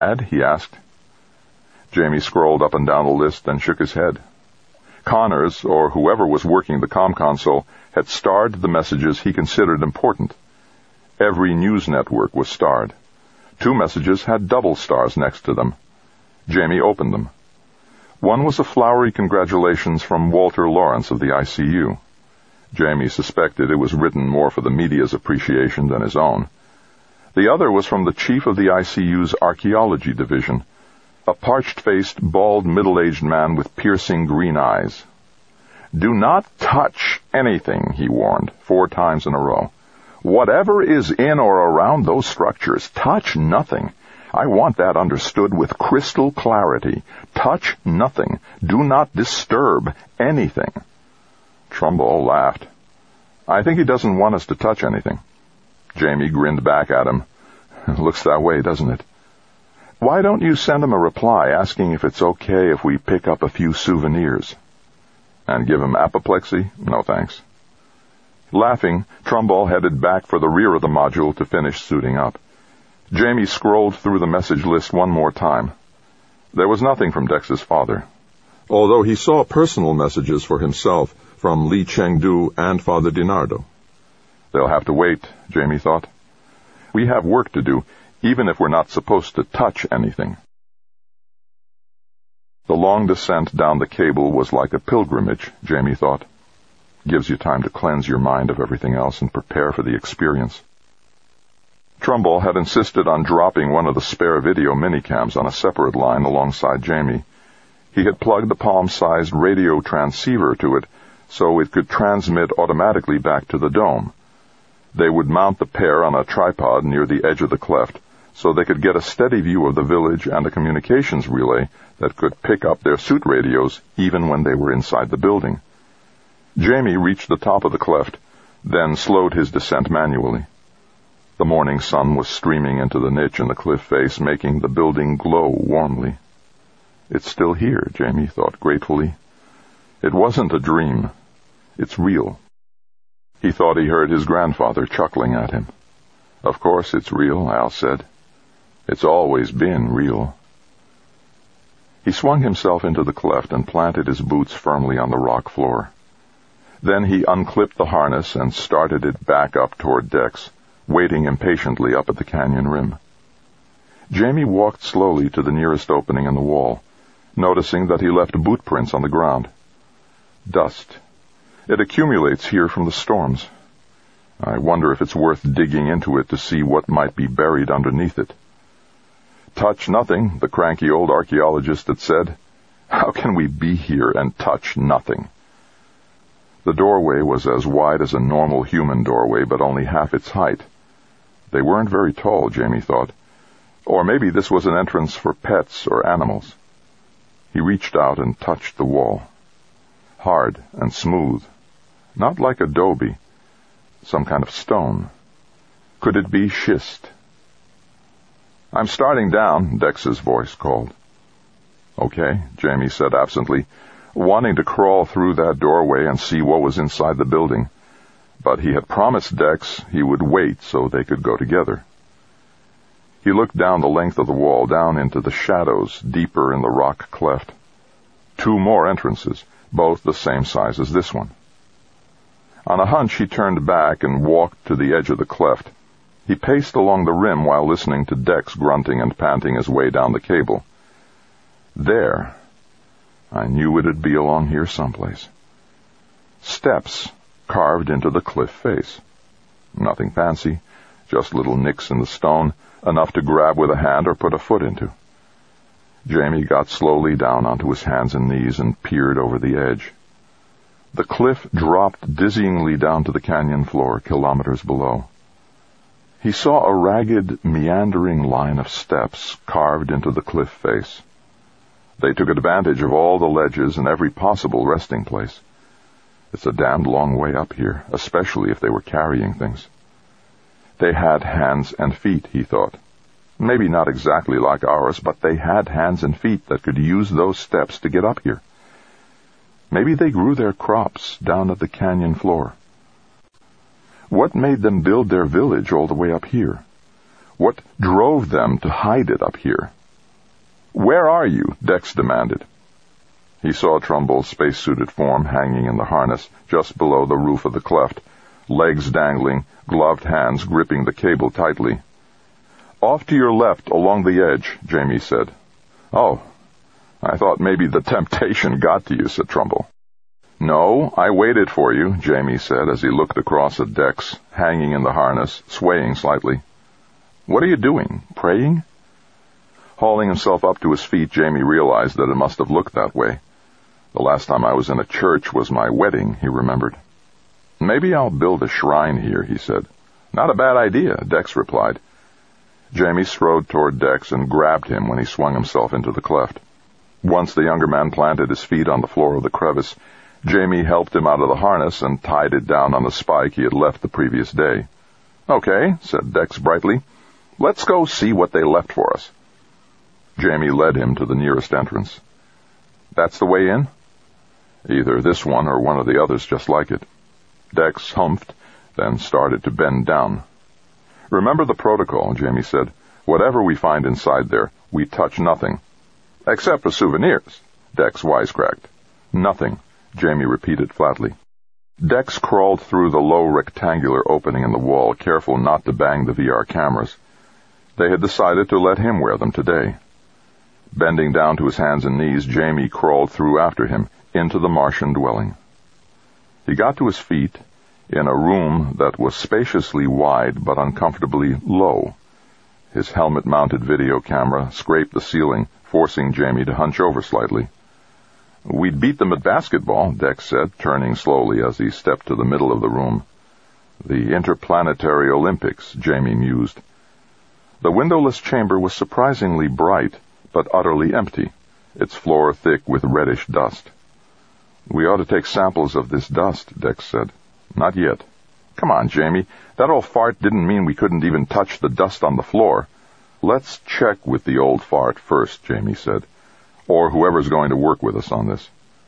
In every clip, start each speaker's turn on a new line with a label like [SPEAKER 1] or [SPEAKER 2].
[SPEAKER 1] Ed? He asked. Jamie scrolled up and down the list, then shook his head. Connors, or whoever was working the comm console, had starred the messages he considered important. Every news network was starred. 2 messages had double stars next to them. Jamie opened them. One was a flowery congratulations from Walter Lawrence of the ICU. Jamie suspected it was written more for the media's appreciation than his own. The other was from the chief of the ICU's archaeology division, a parched-faced, bald, middle-aged man with piercing green eyes. "Do not touch anything," he warned, 4 times in a row. "Whatever is in or around those structures, touch nothing. I want that understood with crystal clarity. Touch nothing. Do not disturb anything." Trumbull laughed. "I think he doesn't want us to touch anything." Jamie grinned back at him. "Looks that way, doesn't it? Why don't you send him a reply asking if it's okay if we pick up a few souvenirs?" "And give him apoplexy? No, thanks." Laughing, Trumbull headed back for the rear of the module to finish suiting up. Jamie scrolled through the message list one more time. There was nothing from Dex's father, although he saw personal messages for himself from Li Chengdu and Father DiNardo. They'll have to wait, Jamie thought. We have work to do, even if we're not supposed to touch anything. The long descent down the cable was like a pilgrimage, Jamie thought. Gives you time to cleanse your mind of everything else and prepare for the experience. Trumbull had insisted on dropping one of the spare video minicams on a separate line alongside Jamie. He had plugged the palm-sized radio transceiver to it so it could transmit automatically back to the dome. They would mount the pair on a tripod near the edge of the cleft so they could get a steady view of the village and a communications relay that could pick up their suit radios even when they were inside the building. Jamie reached the top of the cleft, then slowed his descent manually. The morning sun was streaming into the niche in the cliff face, making the building glow warmly. It's still here, Jamie thought gratefully. It wasn't a dream. It's real. He thought he heard his grandfather chuckling at him. Of course it's real, Al said. It's always been real. He swung himself into the cleft and planted his boots firmly on the rock floor. Then he unclipped the harness and started it back up toward Dex, waiting impatiently up at the canyon rim. Jamie walked slowly to the nearest opening in the wall, noticing that he left boot prints on the ground. Dust. It accumulates here from the storms. I wonder if it's worth digging into it to see what might be buried underneath it. Touch nothing, the cranky old archaeologist had said. How can we be here and touch nothing? The doorway was as wide as a normal human doorway, but only half its height. They weren't very tall, Jamie thought. Or maybe this was an entrance for pets or animals. He reached out and touched the wall. Hard and smooth. Not like adobe. Some kind of stone. Could it be schist? I'm starting down, Dex's voice called. Okay, Jamie said absently, wanting to crawl through that doorway and see what was inside the building. But he had promised Dex he would wait so they could go together. He looked down the length of the wall, down into the shadows, deeper in the rock cleft. 2 more entrances, both the same size as this one. On a hunch, he turned back and walked to the edge of the cleft. He paced along the rim while listening to Dex grunting and panting his way down the cable. There. I knew it'd be along here someplace. Steps carved into the cliff face. Nothing fancy, just little nicks in the stone, enough to grab with a hand or put a foot into. Jamie got slowly down onto his hands and knees and peered over the edge. The cliff dropped dizzyingly down to the canyon floor, kilometers below. He saw a ragged, meandering line of steps carved into the cliff face. They took advantage of all the ledges and every possible resting place. It's a damned long way up here, especially if they were carrying things. They had hands and feet, he thought. Maybe not exactly like ours, but they had hands and feet that could use those steps to get up here. Maybe they grew their crops down at the canyon floor. What made them build their village all the way up here? What drove them to hide it up here? "Where are you?" Dex demanded. He saw Trumbull's spacesuited form hanging in the harness just below the roof of the cleft, legs dangling, gloved hands gripping the cable tightly. "Off to your left, along the edge," Jamie said. "Oh, I thought maybe the temptation got to you," said Trumbull. "No, I waited for you," Jamie said as he looked across at Dex, hanging in the harness, swaying slightly. "What are you doing? Praying?" Hauling himself up to his feet, Jamie realized that it must have looked that way. The last time I was in a church was my wedding, he remembered. "Maybe I'll build a shrine here," he said. "Not a bad idea," Dex replied. Jamie strode toward Dex and grabbed him when he swung himself into the cleft. Once the younger man planted his feet on the floor of the crevice, Jamie helped him out of the harness and tied it down on the spike he had left the previous day. "Okay," said Dex brightly. "Let's go see what they left for us." Jamie led him to the nearest entrance. "That's the way in?" "Either this one or one of the others just like it." Dex humphed, then started to bend down. "Remember the protocol," Jamie said. "Whatever we find inside there, we touch nothing." "Except for souvenirs," Dex wisecracked. "Nothing," Jamie repeated flatly. Dex crawled through the low rectangular opening in the wall, careful not to bang the VR cameras. They had decided to let him wear them today. Bending down to his hands and knees, Jamie crawled through after him, into the Martian dwelling. He got to his feet in a room that was spaciously wide but uncomfortably low. His helmet-mounted video camera scraped the ceiling, forcing Jamie to hunch over slightly. "We'd beat them at basketball," Dex said, turning slowly as he stepped to the middle of the room. "The Interplanetary Olympics," Jamie mused. The windowless chamber was surprisingly bright, but utterly empty, its floor thick with reddish dust. "We ought to take samples of this dust," Dex said. "Not yet." "Come on, Jamie. That old fart didn't mean we couldn't even touch the dust on the floor." "Let's check with the old fart first," Jamie said, "or whoever's going to work with us on this."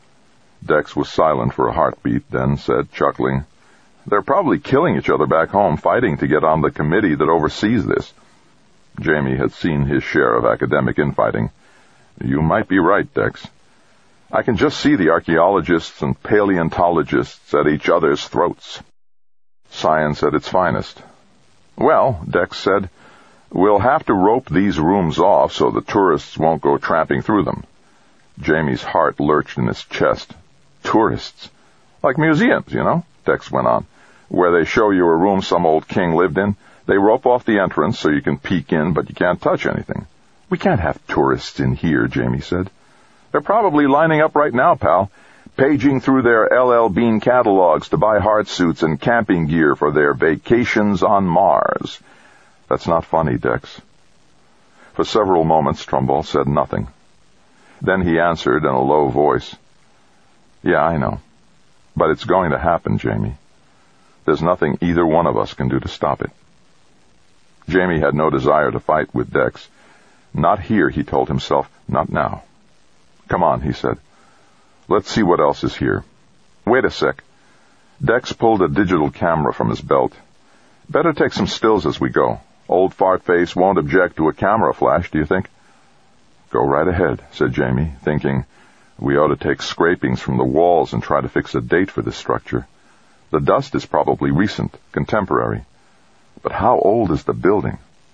[SPEAKER 1] Dex was silent for a heartbeat, then said, chuckling, "They're probably killing each other back home, fighting to get on the committee that oversees this." Jamie had seen his share of academic infighting. "You might be right, Dex. I can just see the archaeologists and paleontologists at each other's throats." Science at its finest. "Well," Dex said, "we'll have to rope these rooms off so the tourists won't go tramping through them." Jamie's heart lurched in his chest. "Tourists? Like museums, you know," Dex went on, "where they show you a room some old king lived in. They rope off the entrance so you can peek in, but you can't touch anything." "We can't have tourists in here," Jamie said. "They're probably lining up right now, pal, paging through their L.L. Bean catalogs to buy hard suits and camping gear for their vacations on Mars." "That's not funny, Dex." For several moments, Trumbull said nothing. Then he answered in a low voice, "Yeah, I know. But it's going to happen, Jamie. There's nothing either one of us can do to stop it." Jamie had no desire to fight with Dex. Not here, he told himself, not now. "Come on," he said. "Let's see what else is here." "Wait a sec." Dex pulled a digital camera from his belt. "Better take some stills as we go. Old Fartface won't object to a camera flash, do you think?" "Go right ahead," said Jamie, thinking, "We ought to take scrapings from the walls and try to fix a date for this structure. The dust is probably recent, contemporary. But how old is the building?"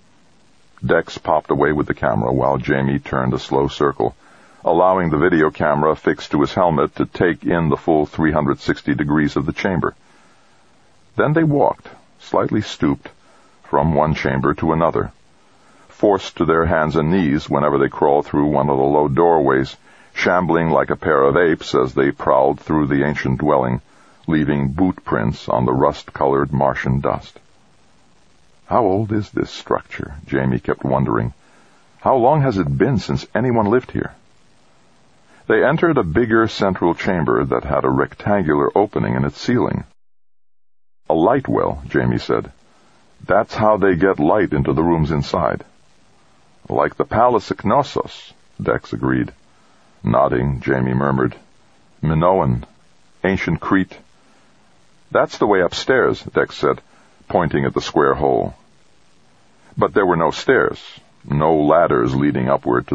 [SPEAKER 1] Dex popped away with the camera while Jamie turned a slow circle, allowing the video camera fixed to his helmet to take in the full 360 degrees of the chamber. Then they walked, slightly stooped, from one chamber to another, forced to their hands and knees whenever they crawled through one of the low doorways, shambling like a pair of apes as they prowled through the ancient dwelling, leaving boot prints on the rust-colored Martian dust. How old is this structure? Jamie kept wondering. How long has it been since anyone lived here? They entered a bigger central chamber that had a rectangular opening in its ceiling. "A light well," Jamie said. "That's how they get light into the rooms inside." "Like the Palace of Knossos," Dex agreed. Nodding, Jamie murmured, "Minoan, ancient Crete." "That's the way upstairs," Dex said, pointing at the square hole. But there were no stairs, no ladders leading upward to